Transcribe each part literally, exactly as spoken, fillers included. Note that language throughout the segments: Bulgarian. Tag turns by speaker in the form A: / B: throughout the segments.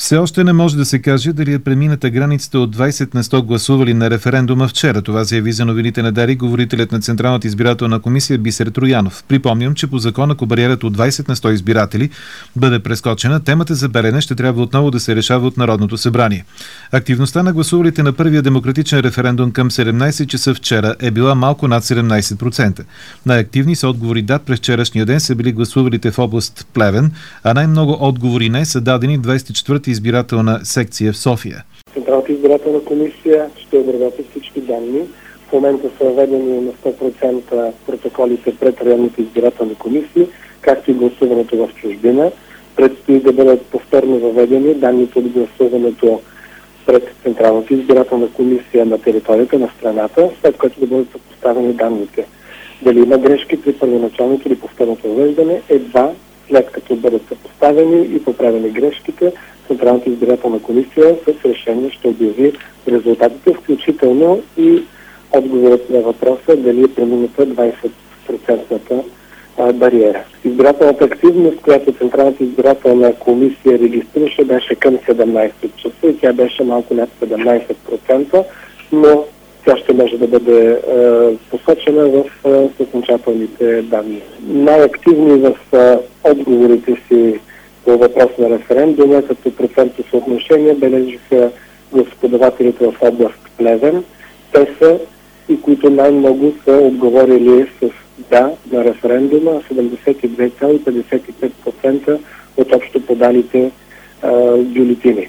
A: Все още не може да се каже дали е премината границата от двайсет на сто гласували на референдума вчера. Това заяви за новините на Дарик говорителят на Централната избирателна комисия Бисер Троянов. Припомням, че по закон, ако бариерата от двайсет на сто избиратели бъде прескочена, темата за Белене ще трябва отново да се решава от Народното събрание. Активността на гласувалите на първия демократичен референдум към седемнайсет часа вчера е била малко над седемнайсет процента. Най-активни са отговори да през вчерашния ден са били гласувалите в област Плевен, а най-много отговори не са дадени в двайсет и четвърта избирателна секция в София.
B: Централната избирателна комисия ще обработи всички данни. В момента са въведени на сто процента протоколите пред районните избирателни комисии, както и гласуването в чужбина. Предстои да бъдат повторно въведени данните от гласуването пред Централната избирателна комисия на територията на страната, след което да бъдат съпоставени данните. Дали има грешки при първоначалното или повторното въвеждане, едва след като бъдат съпоставени и поправени грешките, Централната избирателна комисия с решение ще обяви резултатите, включително и отговорът на въпроса дали е премината двайсет процента бариера. Избирателната активност, която Централната избирателна комисия регистрираше, беше към седемнайсет часа и тя беше малко над седемнайсет процента, но тя ще може да бъде е, посочена в е, окончателните данни. Най-активни в е, отговорите си по въпрос на референдума, като процентно съотношение, бележиха гласоподавателите в област Плевен. Те са и които най-много са отговорили с да на референдума, седемдесет и две цяло петдесет и пет процента от общо подалите е, бюлетини.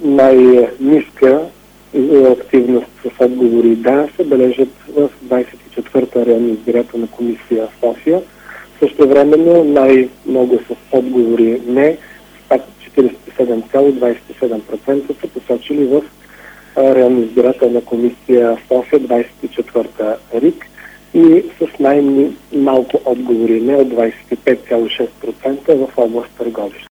B: Най-ниска активност с отговори да се бележат в двайсет и четвърта районна избирателна комисия в София. Също времено най-много с отговори не, четирийсет и седем цяло двайсет и седем процента са посочили в районна избирателна комисия в София, двайсет и четвърта РИК, и с най-малко отговори не от двайсет и пет цяло шест процента в област Търговище.